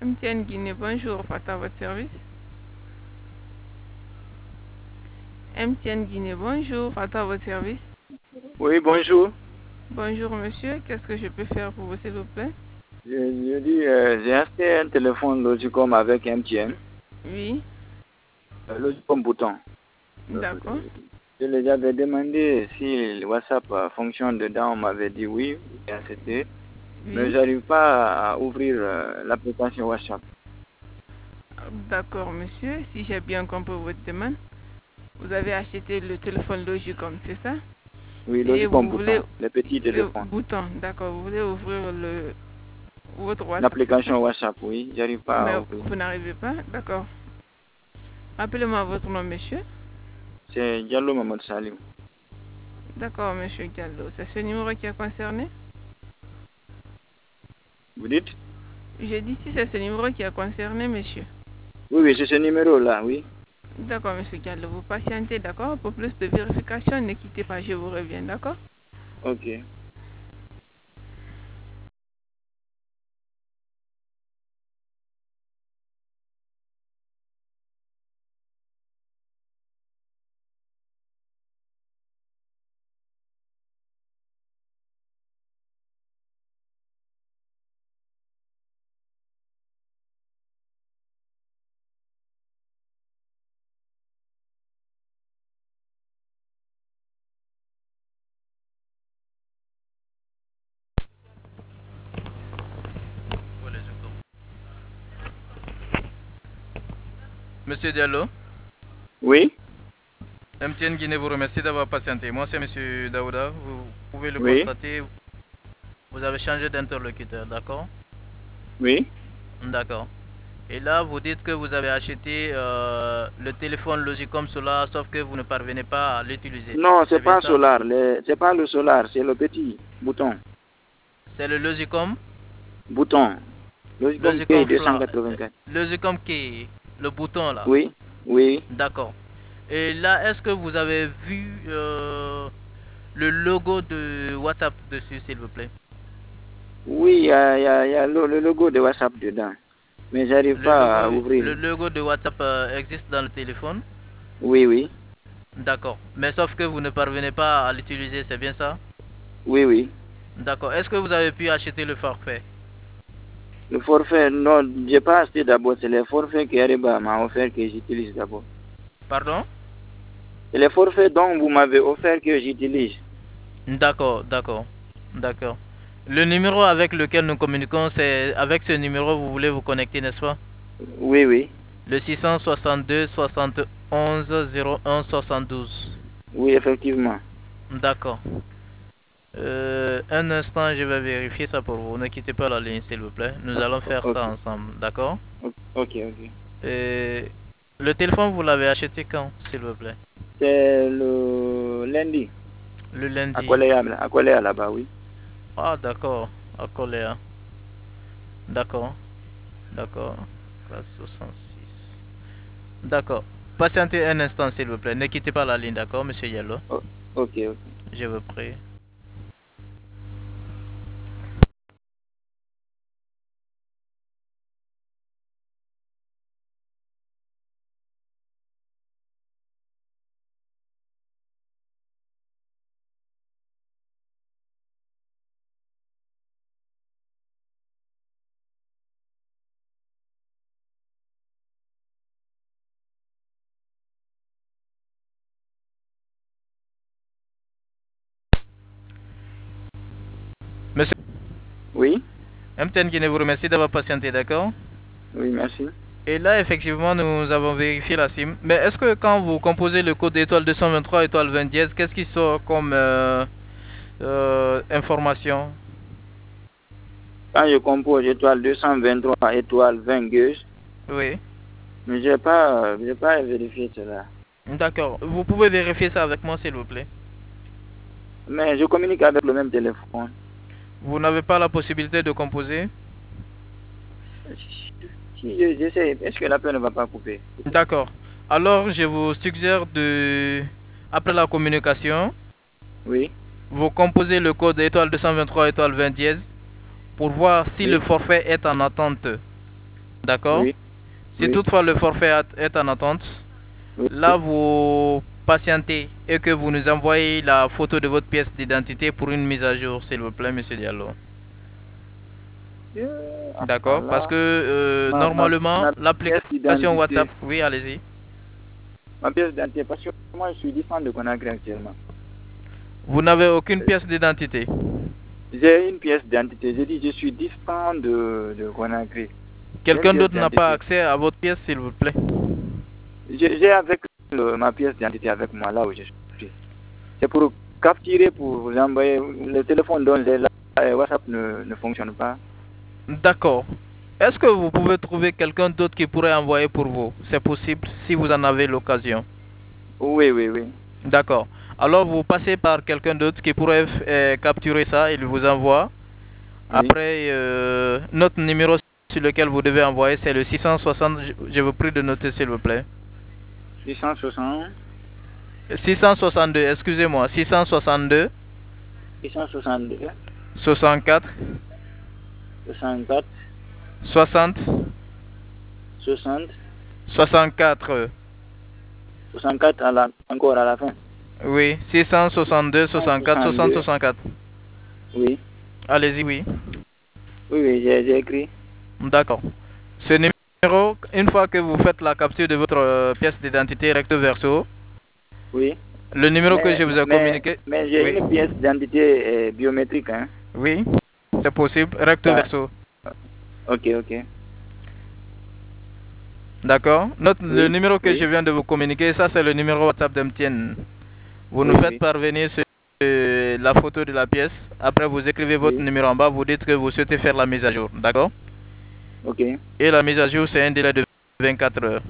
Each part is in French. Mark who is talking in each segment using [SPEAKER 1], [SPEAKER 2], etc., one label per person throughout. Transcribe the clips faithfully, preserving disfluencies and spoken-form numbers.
[SPEAKER 1] M T N Guinée, bonjour, Fata à votre service. M T N Guinée, bonjour, Fata à votre service.
[SPEAKER 2] Oui, bonjour.
[SPEAKER 1] Bonjour monsieur, qu'est-ce que je peux faire pour vous s'il vous plaît?
[SPEAKER 2] Je, je dis, euh, j'ai acheté un téléphone Logicom avec M T N.
[SPEAKER 1] Oui.
[SPEAKER 2] Euh, Logicom bouton.
[SPEAKER 1] D'accord.
[SPEAKER 2] Je les avais demandé si le WhatsApp euh, fonctionne dedans. On m'avait dit oui, j'ai accepté. Mais
[SPEAKER 1] Oui.
[SPEAKER 2] j'arrive pas à ouvrir euh, l'application WhatsApp.
[SPEAKER 1] D'accord monsieur, si j'ai bien compris votre demande, vous avez acheté le téléphone Logicom, c'est ça?
[SPEAKER 2] Oui,
[SPEAKER 1] Et
[SPEAKER 2] Logicom
[SPEAKER 1] vous voulez
[SPEAKER 2] bouton, le petit
[SPEAKER 1] le
[SPEAKER 2] téléphone.
[SPEAKER 1] bouton, d'accord, vous voulez ouvrir le votre WhatsApp, c'est ça?
[SPEAKER 2] L'application WhatsApp, oui, j'arrive pas
[SPEAKER 1] Mais
[SPEAKER 2] à ouvrir.
[SPEAKER 1] vous n'arrivez pas, d'accord. Appelez-moi votre nom monsieur.
[SPEAKER 2] C'est Diallo Mamadou Salim.
[SPEAKER 1] D'accord monsieur Gallo, c'est ce numéro qui est concerné?
[SPEAKER 2] Vous dites?
[SPEAKER 1] J'ai dit si c'est ce numéro qui est concerné monsieur.
[SPEAKER 2] Oui, oui, c'est ce numéro-là, oui.
[SPEAKER 1] D'accord monsieur Gallo, vous patientez, d'accord? Pour plus de vérification, ne quittez pas, je vous reviens, d'accord?
[SPEAKER 2] Ok.
[SPEAKER 3] Monsieur Diallo,
[SPEAKER 2] Oui,
[SPEAKER 3] M T N Guinée vous remercie d'avoir patienté. Moi c'est Monsieur Daouda, vous pouvez le
[SPEAKER 2] oui,
[SPEAKER 3] constater, vous avez changé d'interlocuteur, d'accord?
[SPEAKER 2] oui.
[SPEAKER 3] D'accord. Et là vous dites que vous avez acheté euh, le téléphone Logicom Solar, sauf que vous ne parvenez pas à l'utiliser.
[SPEAKER 2] Non,
[SPEAKER 3] C'est
[SPEAKER 2] c'est
[SPEAKER 3] bien
[SPEAKER 2] pas
[SPEAKER 3] ça?
[SPEAKER 2] Solar. le- C'est pas le Solar, c'est le petit bouton.
[SPEAKER 3] C'est le Logicom?
[SPEAKER 2] Bouton. Logicom Key
[SPEAKER 3] Logicom Fla...
[SPEAKER 2] deux cent quatre-vingt-quatre.
[SPEAKER 3] Logicom qui le bouton là.
[SPEAKER 2] Oui, oui.
[SPEAKER 3] D'accord. Et là, est-ce que vous avez vu euh, le logo de WhatsApp dessus, s'il vous plaît?
[SPEAKER 2] Oui, il y a, il y a- il y a le, le logo de WhatsApp dedans. Mais j'arrive
[SPEAKER 3] Le logo,
[SPEAKER 2] pas à
[SPEAKER 3] le
[SPEAKER 2] ouvrir.
[SPEAKER 3] logo de WhatsApp euh, existe dans le téléphone?
[SPEAKER 2] Oui, oui.
[SPEAKER 3] D'accord. Mais sauf que vous ne parvenez pas à l'utiliser, c'est bien ça?
[SPEAKER 2] Oui, oui.
[SPEAKER 3] D'accord. Est-ce que vous avez pu acheter le forfait?
[SPEAKER 2] Le forfait, non, j'ai pas acheté d'abord. C'est le forfait que Ariba m'a offert que j'utilise d'abord.
[SPEAKER 3] Pardon?
[SPEAKER 2] C'est le forfait dont vous m'avez offert que j'utilise.
[SPEAKER 3] D'accord, d'accord, d'accord. Le numéro avec lequel nous communiquons, c'est avec ce numéro vous voulez vous connecter, n'est-ce pas?
[SPEAKER 2] Oui, oui.
[SPEAKER 3] Le six cent soixante-deux soixante et onze zéro un soixante-douze.
[SPEAKER 2] Oui, effectivement.
[SPEAKER 3] D'accord. Euh, un instant, je vais vérifier ça pour vous. Ne quittez pas la ligne, s'il vous plaît. Nous
[SPEAKER 2] O-
[SPEAKER 3] allons
[SPEAKER 2] o-
[SPEAKER 3] faire
[SPEAKER 2] Ok,
[SPEAKER 3] ça ensemble, d'accord?
[SPEAKER 2] ok, ok. ok.
[SPEAKER 3] Et le téléphone, vous l'avez acheté quand, s'il vous plaît?
[SPEAKER 2] C'est le lundi.
[SPEAKER 3] Le
[SPEAKER 2] À
[SPEAKER 3] lundi.
[SPEAKER 2] Coléa, à Coléa là-bas, oui.
[SPEAKER 3] Ah, d'accord. À Coléa. D'accord. D'accord. quatre soixante-six. D'accord. Patientez un instant, s'il vous plaît. Ne quittez pas la ligne, d'accord, monsieur Yellow?
[SPEAKER 2] O- ok, ok.
[SPEAKER 3] Je vous prie. Monsieur
[SPEAKER 2] Oui,
[SPEAKER 3] M T N Guinée vous remercie d'avoir patienté, d'accord?
[SPEAKER 2] oui, merci.
[SPEAKER 3] Et là, effectivement, nous avons vérifié la SIM. Mais est-ce que quand vous composez le code étoile deux cent vingt-trois étoile vingt dièse, qu'est-ce qui sort comme euh, euh, information?
[SPEAKER 2] Quand je compose étoile deux cent vingt-trois, étoile vingt gueuses,
[SPEAKER 3] Oui.
[SPEAKER 2] mais j'ai pas, j'ai pas vérifié cela.
[SPEAKER 3] D'accord. Vous pouvez vérifier ça avec moi, s'il vous plaît.
[SPEAKER 2] Mais je communique avec le même téléphone.
[SPEAKER 3] Vous n'avez pas la possibilité de composer?
[SPEAKER 2] Si je- j'essaie, est-ce que l'appel ne va pas couper?
[SPEAKER 3] D'accord. Alors, je vous suggère de, après la communication,
[SPEAKER 2] Oui,
[SPEAKER 3] vous composez le code étoile deux cent vingt-trois étoile vingt dièse pour voir si le
[SPEAKER 2] oui,
[SPEAKER 3] forfait est en attente. D'accord.
[SPEAKER 2] Oui.
[SPEAKER 3] Si
[SPEAKER 2] Oui.
[SPEAKER 3] toutefois le forfait est en attente,
[SPEAKER 2] Oui.
[SPEAKER 3] là vous patientez et que vous nous envoyez la photo de votre pièce d'identité pour une mise à jour, s'il vous plaît, monsieur Diallo.
[SPEAKER 2] Yeah.
[SPEAKER 3] D'accord.
[SPEAKER 2] Voilà.
[SPEAKER 3] Parce que euh,
[SPEAKER 2] Ma-
[SPEAKER 3] normalement,
[SPEAKER 2] ma- ma
[SPEAKER 3] l'application
[SPEAKER 2] pièce
[SPEAKER 3] WhatsApp...
[SPEAKER 2] d'identité.
[SPEAKER 3] Oui, allez-y.
[SPEAKER 2] Ma pièce d'identité, parce que moi je suis distant de Conakry actuellement.
[SPEAKER 3] Vous n'avez aucune pièce d'identité?
[SPEAKER 2] J'ai une pièce d'identité. Je dis je suis distant de, de Conakry.
[SPEAKER 3] Quelqu'un d'autre n'a pas accès à votre pièce, s'il vous plaît?
[SPEAKER 2] J'ai avec le, ma pièce d'identité avec moi là où je suis. C'est pour capturer, pour vous envoyer. Le téléphone dont j'ai là, WhatsApp ne, ne fonctionne pas.
[SPEAKER 3] D'accord. Est-ce que vous pouvez trouver quelqu'un d'autre qui pourrait envoyer pour vous? C'est possible si vous en avez l'occasion.
[SPEAKER 2] Oui, oui, oui.
[SPEAKER 3] D'accord. Alors vous passez par quelqu'un d'autre qui pourrait euh, capturer ça, il vous envoie.
[SPEAKER 2] Oui.
[SPEAKER 3] Après, euh, notre numéro sur lequel vous devez envoyer, c'est le six cent soixante. Je vous prie de noter, s'il vous plaît.
[SPEAKER 2] six cent soixante.
[SPEAKER 3] six cent soixante-deux, excusez-moi. six cent soixante-deux.
[SPEAKER 2] six cent soixante-deux.
[SPEAKER 3] soixante-quatre.
[SPEAKER 2] soixante-quatre.
[SPEAKER 3] soixante.
[SPEAKER 2] soixante.
[SPEAKER 3] soixante-quatre.
[SPEAKER 2] soixante-quatre à la, encore à la fin.
[SPEAKER 3] Oui, six cent soixante-deux, soixante-quatre, soixante, soixante-quatre.
[SPEAKER 2] Oui.
[SPEAKER 3] Allez-y, oui.
[SPEAKER 2] Oui, oui, j'ai écrit.
[SPEAKER 3] D'accord. Ce numéro, une fois que vous faites la capture de votre euh, pièce d'identité recto verso,
[SPEAKER 2] oui.
[SPEAKER 3] Le numéro
[SPEAKER 2] mais,
[SPEAKER 3] que je vous ai
[SPEAKER 2] mais,
[SPEAKER 3] communiqué.
[SPEAKER 2] Mais j'ai
[SPEAKER 3] oui.
[SPEAKER 2] une pièce d'identité euh, biométrique, hein.
[SPEAKER 3] Oui, c'est possible, recto
[SPEAKER 2] Ça...
[SPEAKER 3] verso.
[SPEAKER 2] Ok, ok.
[SPEAKER 3] D'accord. Oui, le numéro que
[SPEAKER 2] oui.
[SPEAKER 3] je viens de vous communiquer, ça c'est le numéro WhatsApp d'M T N. Vous
[SPEAKER 2] oui,
[SPEAKER 3] nous faites
[SPEAKER 2] oui.
[SPEAKER 3] parvenir ce, euh, la photo de la pièce. Après, vous écrivez votre
[SPEAKER 2] oui.
[SPEAKER 3] numéro en bas, vous dites que vous souhaitez faire la mise à jour. D'accord.
[SPEAKER 2] Ok.
[SPEAKER 3] Et la mise à jour, c'est un délai de vingt-quatre heures.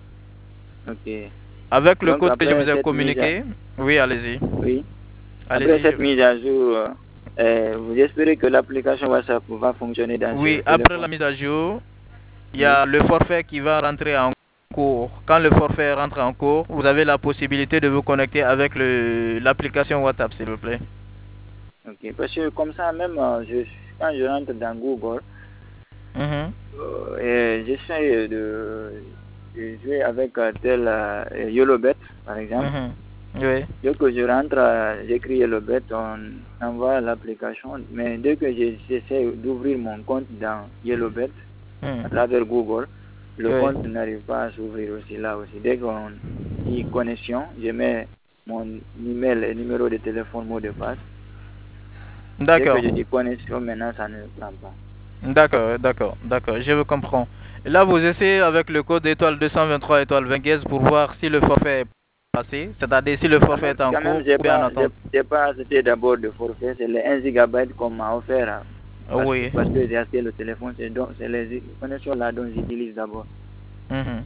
[SPEAKER 2] Ok.
[SPEAKER 3] Avec le
[SPEAKER 2] Donc,
[SPEAKER 3] code que je vous ai
[SPEAKER 2] à...
[SPEAKER 3] communiqué, oui, allez-y.
[SPEAKER 2] Oui.
[SPEAKER 3] Allez
[SPEAKER 2] Après cette
[SPEAKER 3] je...
[SPEAKER 2] mise à jour, euh, vous espérez que l'application WhatsApp va fonctionner dans
[SPEAKER 3] Oui,
[SPEAKER 2] ce
[SPEAKER 3] après
[SPEAKER 2] téléphone?
[SPEAKER 3] la mise à jour, il y a oui. le forfait qui va rentrer en cours. Quand le forfait rentre en cours, vous avez la possibilité de vous connecter avec l'application WhatsApp, s'il vous plaît.
[SPEAKER 2] Ok, parce que comme ça, même euh, je, quand je rentre dans Google,
[SPEAKER 3] mm-hmm.
[SPEAKER 2] euh, j'essaie de, de jouer avec euh, tel euh, YellowBet, par exemple.
[SPEAKER 3] Mm-hmm. Oui.
[SPEAKER 2] Dès que je rentre, euh, j'écris YellowBet, on envoie l'application. Mais dès que j'essaie d'ouvrir mon compte dans YellowBet, mm. à travers Google, le oui. compte n'arrive pas à s'ouvrir aussi là aussi. Dès qu'on dit connexion, je mets mon email et numéro de téléphone, mot de passe.
[SPEAKER 3] D'accord.
[SPEAKER 2] Dès que je dis connexion, maintenant ça ne prend pas.
[SPEAKER 3] D'accord, d'accord, d'accord, je vous comprends. Et là, vous essayez avec le code étoile deux cent vingt-trois étoile vingt pour voir si le forfait est passé, c'est-à-dire si le forfait
[SPEAKER 2] quand
[SPEAKER 3] est en
[SPEAKER 2] quand
[SPEAKER 3] cours
[SPEAKER 2] même, j'ai
[SPEAKER 3] ou bien en
[SPEAKER 2] pas,
[SPEAKER 3] attente.
[SPEAKER 2] j'ai pas acheté d'abord de forfait, c'est les un gigabyte qu'on m'a offert. Parce,
[SPEAKER 3] oui.
[SPEAKER 2] Parce que j'ai acheté le téléphone, c'est les connexions là dont j'utilise d'abord.
[SPEAKER 3] Mm-hmm.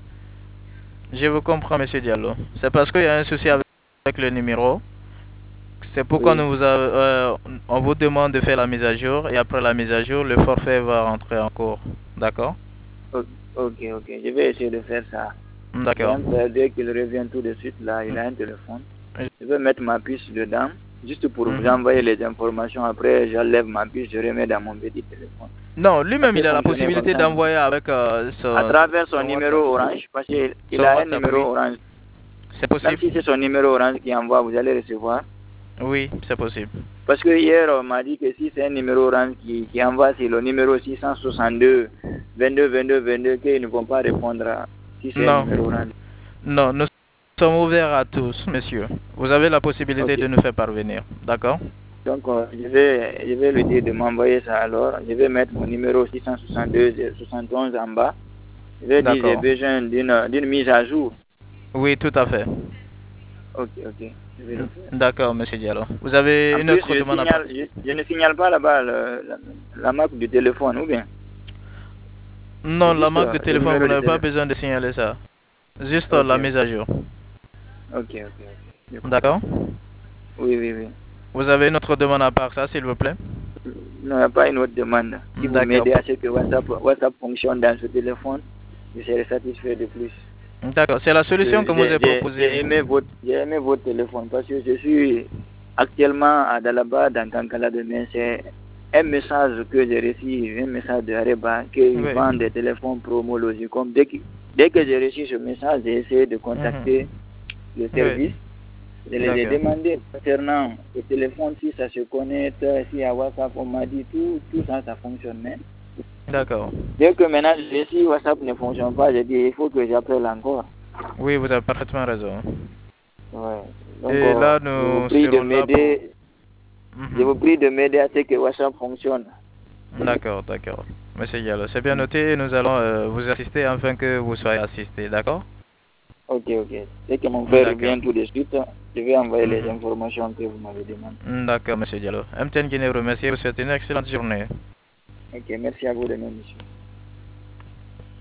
[SPEAKER 3] Je vous comprends, monsieur Diallo. C'est parce qu'il y a un souci avec, avec le numéro. C'est pourquoi oui. nous vous a, euh, on vous demande de faire la mise à jour et après la mise à jour, le forfait va rentrer en cours. D'accord?
[SPEAKER 2] Ok, ok. Je vais essayer de faire ça.
[SPEAKER 3] D'accord.
[SPEAKER 2] Dès qu'il revient tout de suite, là, il a un téléphone. Je vais mettre ma puce dedans, juste pour mm-hmm. vous envoyer les informations. Après, j'enlève ma puce, je remets dans mon petit téléphone.
[SPEAKER 3] Non, lui-même, il a la possibilité d'envoyer avec euh, son...
[SPEAKER 2] À travers son,
[SPEAKER 3] son
[SPEAKER 2] numéro
[SPEAKER 3] WhatsApp.
[SPEAKER 2] Orange, parce qu'il
[SPEAKER 3] son
[SPEAKER 2] a
[SPEAKER 3] WhatsApp,
[SPEAKER 2] un numéro
[SPEAKER 3] oui.
[SPEAKER 2] Orange.
[SPEAKER 3] C'est possible.
[SPEAKER 2] Même si c'est son numéro Orange qui envoie, vous allez recevoir.
[SPEAKER 3] Oui, c'est possible.
[SPEAKER 2] Parce que hier, on m'a dit que si c'est un numéro Orange qui, qui envoie, c'est le numéro six cent soixante-deux, vingt-deux, vingt-deux, vingt-deux, qu'ils ne vont pas répondre à, si c'est un numéro Orange.
[SPEAKER 3] Non, nous sommes ouverts à tous, monsieur. Vous avez la possibilité okay. de nous faire parvenir, d'accord?
[SPEAKER 2] Donc, euh, je, vais, je vais lui dire de m'envoyer ça alors. Je vais mettre mon numéro six cent soixante-deux, soixante et onze en bas. Je vais dire j'ai besoin d'une mise à jour.
[SPEAKER 3] Oui, tout à fait.
[SPEAKER 2] Ok, ok.
[SPEAKER 3] D'accord, monsieur Diallo. Vous avez
[SPEAKER 2] en
[SPEAKER 3] une
[SPEAKER 2] plus,
[SPEAKER 3] autre
[SPEAKER 2] je,
[SPEAKER 3] demande
[SPEAKER 2] signale,
[SPEAKER 3] à...
[SPEAKER 2] je, je ne signale pas là-bas la, la marque du téléphone, ou bien?
[SPEAKER 3] Non, la marque de téléphone, vous n'avez pas besoin de signaler ça. Juste okay. la mise à jour.
[SPEAKER 2] Ok, ok, ok.
[SPEAKER 3] D'accord?
[SPEAKER 2] Oui, oui, oui.
[SPEAKER 3] Vous avez une autre demande à part ça, s'il vous plaît?
[SPEAKER 2] Non, il n'y a pas une autre demande. Si vous m'aidez à ce que WhatsApp, WhatsApp fonctionne dans ce téléphone, je serai satisfait de plus.
[SPEAKER 3] D'accord, c'est la solution
[SPEAKER 2] je,
[SPEAKER 3] que vous avez proposée.
[SPEAKER 2] J'ai aimé, aimé votre téléphone parce que je suis actuellement à Dalaba, dans Kankala de Main. un message que j'ai reçu, un message de Areba, qu'ils
[SPEAKER 3] Oui.
[SPEAKER 2] vendent des téléphones promo Logicom. Dès que, dès que j'ai reçu ce message, j'ai essayé de contacter le service. Je les ai
[SPEAKER 3] D'accord.
[SPEAKER 2] demandé concernant le téléphone, si ça se connecte, si à WhatsApp, on m'a dit tout, tout ça, ça fonctionnait.
[SPEAKER 3] D'accord.
[SPEAKER 2] Dès que maintenant, je si WhatsApp ne fonctionne pas, j'ai dit, il faut que j'appelle encore.
[SPEAKER 3] Oui, vous avez parfaitement raison.
[SPEAKER 2] Ouais. Donc,
[SPEAKER 3] Et
[SPEAKER 2] euh,
[SPEAKER 3] là,
[SPEAKER 2] je vous
[SPEAKER 3] nous
[SPEAKER 2] prie de
[SPEAKER 3] serons là pour...
[SPEAKER 2] m'aider.
[SPEAKER 3] Mhm.
[SPEAKER 2] Je vous prie de m'aider à ce que WhatsApp fonctionne.
[SPEAKER 3] D'accord, d'accord. Monsieur Diallo, c'est bien noté. Nous allons euh, vous assister afin que vous soyez assisté, d'accord?
[SPEAKER 2] Ok, ok. Dès que mon frère
[SPEAKER 3] D'accord.
[SPEAKER 2] revient tout de suite, je vais envoyer les
[SPEAKER 3] Mhm.
[SPEAKER 2] informations que vous m'avez demandées.
[SPEAKER 3] D'accord, monsieur Diallo. M T N Guinée remercie. Vous souhaite une excellente journée.
[SPEAKER 2] Ok, merci à vous de même, monsieur.